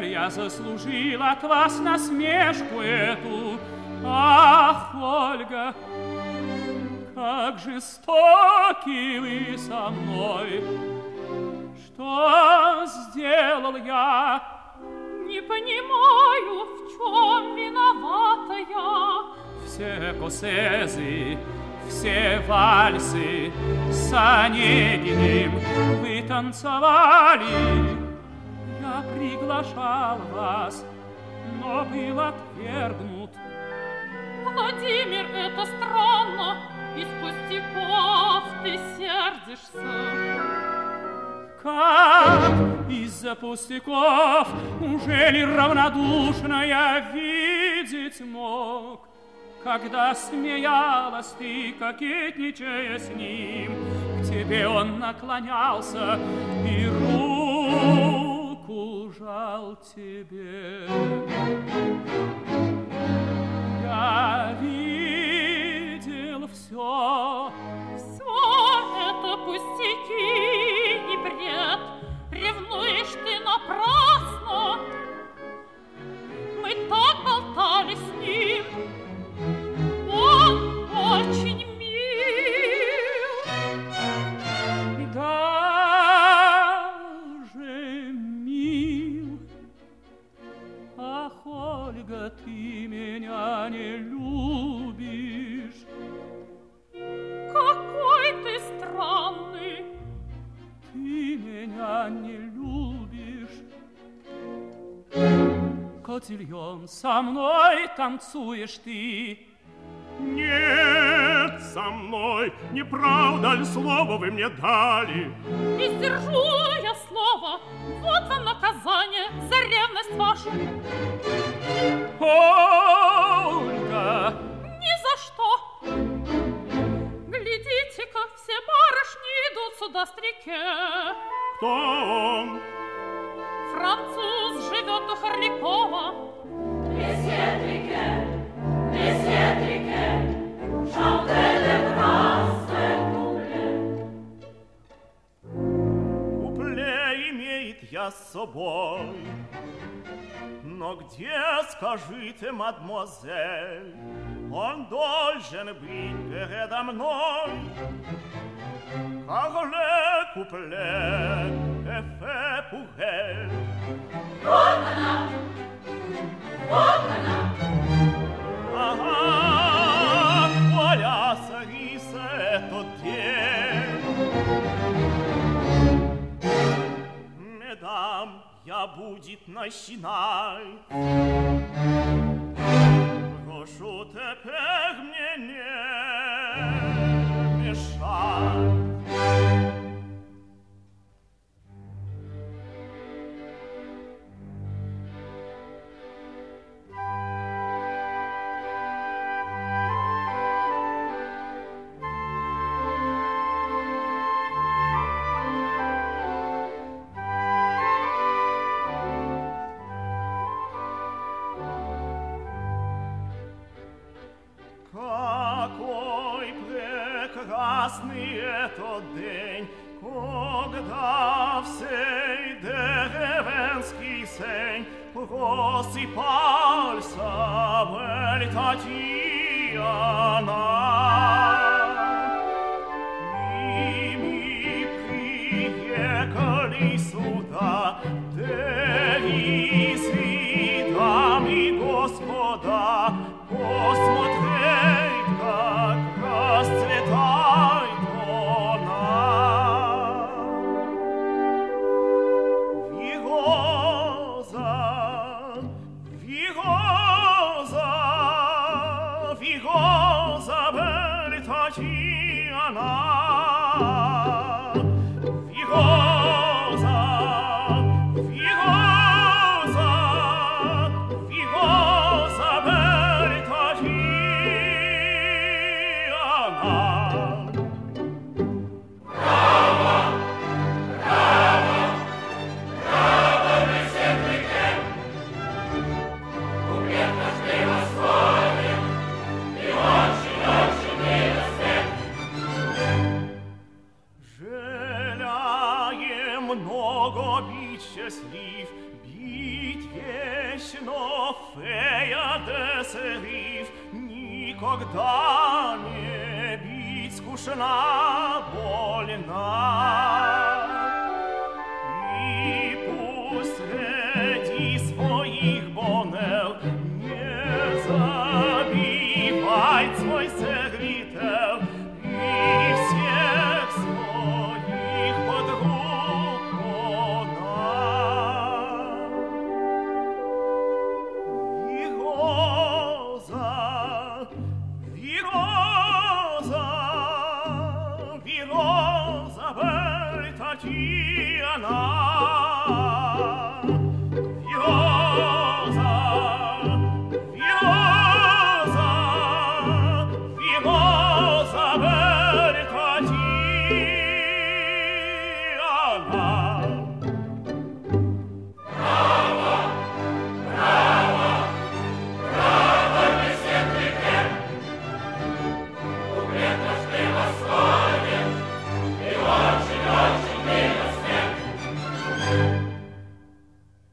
Неужели я заслужил от вас насмешку эту? Ах, Ольга, как жестоки вы со мной! Что сделал я? Не понимаю, в чем виновата я. Все косезы, все вальсы с Онегиным вы танцевали. Я приглашал вас, но был отвергнут. Владимир, это странно, из пустяков ты сердишься. Как из-за пустяков, ужели равнодушно я видеть мог, когда смеялась ты, кокетничая с ним, к тебе он наклонялся и руку жал тебе. Я видел все. Все это пустяки и бред. Ревнуешь ты напрасно. Мы так болтали с ним. Он очень мил. Даже мил. Ах, Ольга, ты меня не любишь. Какой ты странный. Ты меня не любишь. Котильон, со мной танцуешь ты. Нет, со мной, не правда ли слово вы мне дали? Не сдержу я слова. Вот вам наказание за ревность вашу. Ольга! Ни за что. Глядите-ка, все барышни идут сюда с реке. Кто он? Француз живет у Харлякова. Месье Трике, chantez de grâce купле. Купле имеет я с собой. Но где, скажите, мадемуазель, он должен быть передо мной? Car le couplet est fait pour elle. Ага, voilà, cerise, этот день. Mesdames, я будет начинать. Прошу теперь мне не мешать. Какой прекрасный этот день, когда всей деревенский сень просыпался Бель Татьяна. И мы приехали сюда, девицы, дамы, господа, посмотреть, как расцветает она. Вигоза, Вигоза, Вигоза, Бель Татьяна. Вигоза, Вигоза, Вигоза, Бель Татьяна. Желаем много Богу бить счастлив, бить вечно фея десерив, никогда не бить скучна, больна. И пусть среди своих бонел не забивает свой сервител и всех своих подруг она. Вироза, bel Tatiana. Virosa, bel Tatiana.